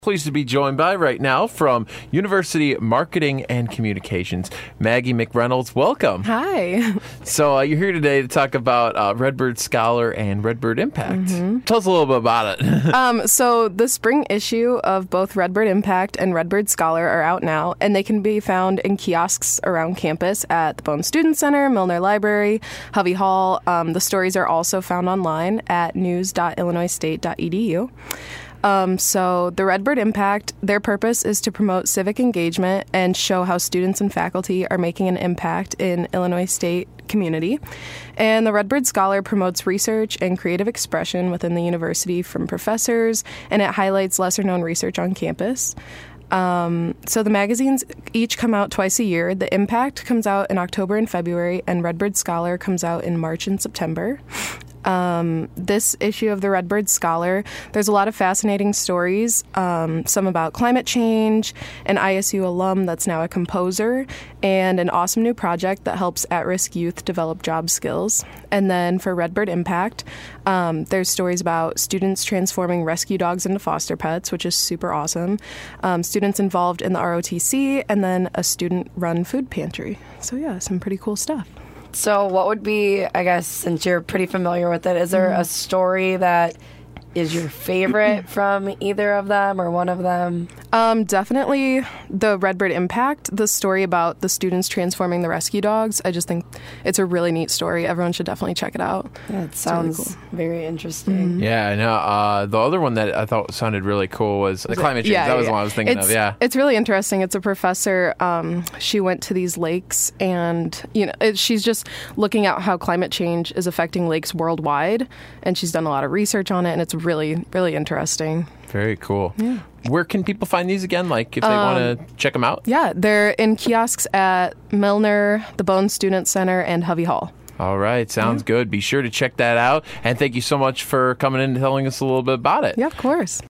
Pleased to be joined by right now from University Marketing and Communications, Maggie McReynolds. Welcome. Hi. So you're here today to talk about Redbird Scholar and Redbird Impact. Tell us a little bit about it. So the spring issue of both Redbird Impact and Redbird Scholar are out now, and they can be found in kiosks around campus at the Bone Student Center, Milner Library, Hovey Hall. The stories are also found online at news.illinoisstate.edu. So the Redbird Impact, their purpose is to promote civic engagement and show how students and faculty are making an impact in Illinois State community. And the Redbird Scholar promotes research and creative expression within the university from professors, and it highlights lesser-known research on campus. So the magazines each come out twice a year. The Impact comes out in October and February, and Redbird Scholar comes out in March and September. This issue of the Redbird Scholar, there's a lot of fascinating stories, some about climate change, an ISU alum that's now a composer, and an awesome new project that helps at-risk youth develop job skills. And then for Redbird Impact, there's stories about students transforming rescue dogs into foster pets, which is super awesome, students involved in the ROTC, and then a student-run food pantry. So yeah, some pretty cool stuff. So what would be, I guess, since you're pretty familiar with it, is there a story that is your favorite from either of them or one of them? Definitely the Redbird Impact, the story about the students transforming the rescue dogs. I just think it's a really neat story. Everyone should definitely check it out. Yeah, it sounds really cool. Very interesting. Yeah, I know. The other one that I thought sounded really cool was the climate change. That was the one I was thinking of, yeah. It's really interesting. It's a professor. She went to these lakes, and she's just looking at how climate change is affecting lakes worldwide, and she's done a lot of research on it, and it's really, really interesting. Very cool. Yeah. Where can people find these again, like if they want to check them out? Yeah, they're in kiosks at Milner, the Bone Student Center, and Hovey Hall. All right. Sounds good. Be sure to check that out. And thank you so much for coming in and telling us a little bit about it. Yeah, of course.